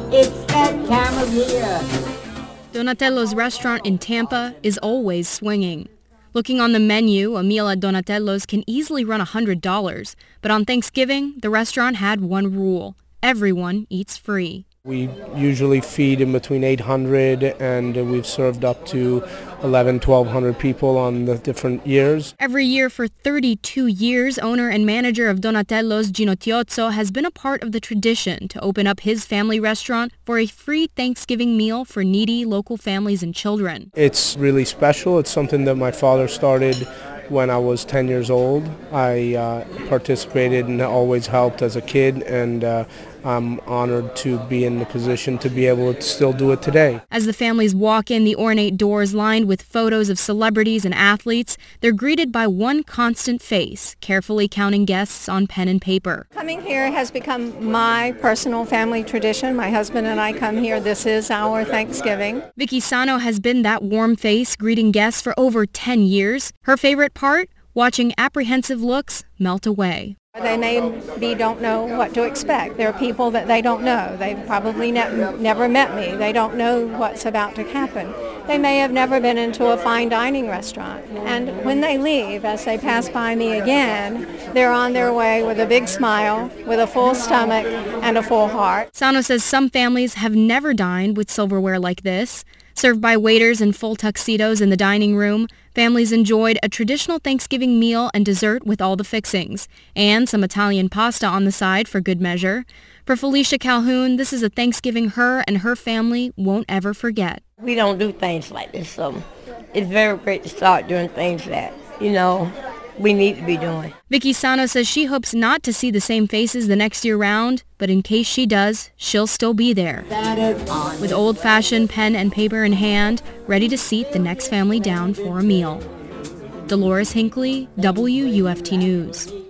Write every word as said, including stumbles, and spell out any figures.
It's that time of year. Donatello's restaurant in Tampa is always swinging. Looking on the menu, a meal at Donatello's can easily run one hundred dollars. But on Thanksgiving, the restaurant had one rule. Everyone eats free. We usually feed in between eight hundred and we've served up to eleven, twelve hundred people on the different years. Every year for thirty-two years, owner and manager of Donatello's, Gino Tiozzo, has been a part of the tradition to open up his family restaurant for a free Thanksgiving meal for needy local families and children. It's really special. It's something that my father started when I was ten years old. I uh, participated and always helped as a kid, and uh, I'm honored to be in the position to be able to still do it today. As the families walk in the ornate doors lined with photos of celebrities and athletes, they're greeted by one constant face, carefully counting guests on pen and paper. Coming here has become my personal family tradition. My husband and I come here. This is our Thanksgiving. Vicky Sano has been that warm face greeting guests for over ten years. Her favorite part? Watching apprehensive looks melt away. They maybe don't know what to expect. There are people that they don't know. They've probably ne- never met me. They don't know what's about to happen. They may have never been into a fine dining restaurant. And when they leave, as they pass by me again, they're on their way with a big smile, with a full stomach, and a full heart. Sano says some families have never dined with silverware like this. Served by waiters in full tuxedos in the dining room, families enjoyed a traditional Thanksgiving meal and dessert with all the fixings, and some Italian pasta on the side for good measure. For Felicia Calhoun, this is a Thanksgiving her and her family won't ever forget. We don't do things like this, so it's very great to start doing things that, you know, we need to be doing. Vicky Sano says she hopes not to see the same faces the next year round, but in case she does, she'll still be there. With old-fashioned pen and paper in hand, ready to seat the next family down for a meal. Dolores Hinckley, W U F T News.